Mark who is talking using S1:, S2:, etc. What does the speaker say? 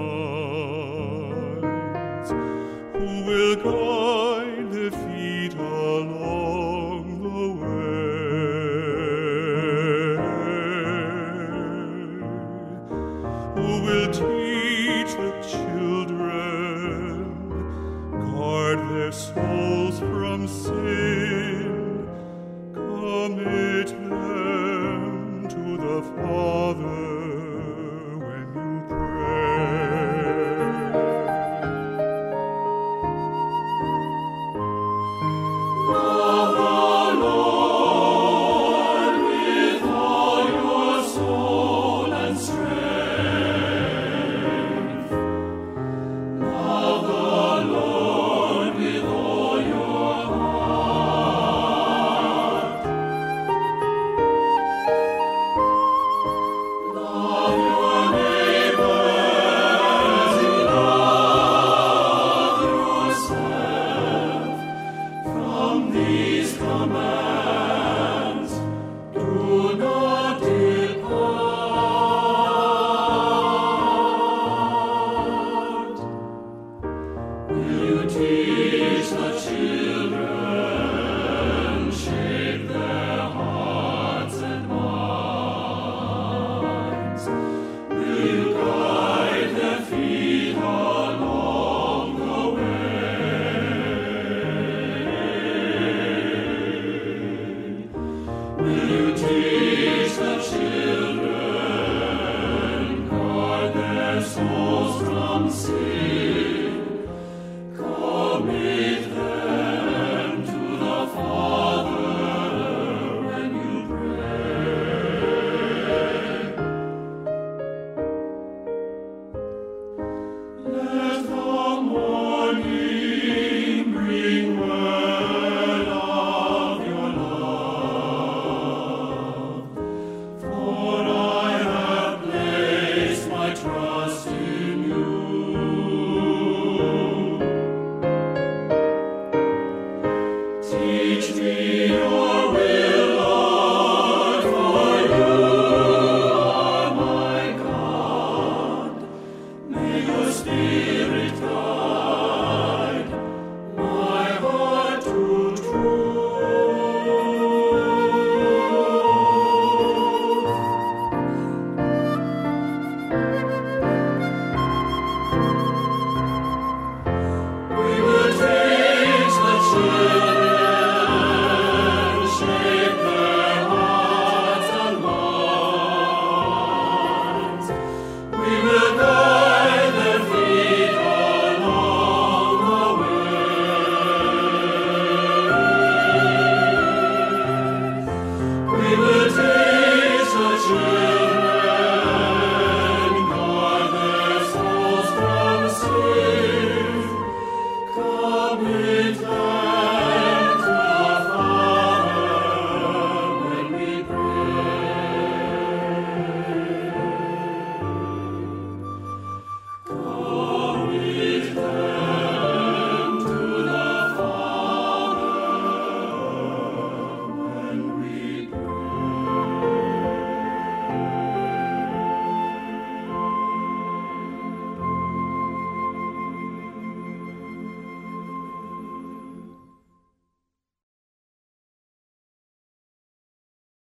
S1: minds, who will guide their feet along the way, who will teach the children, guard their souls from sin, commit them to the Father when you pray. Love the Lord with all your soul and strength. Love the Lord with all your heart. Love your neighbor as you love yourself. From these commands, do not depart. Will you teach the children, shape their hearts and minds? Will you guide their feet along the way? Will you teach the children, guard their souls from sin?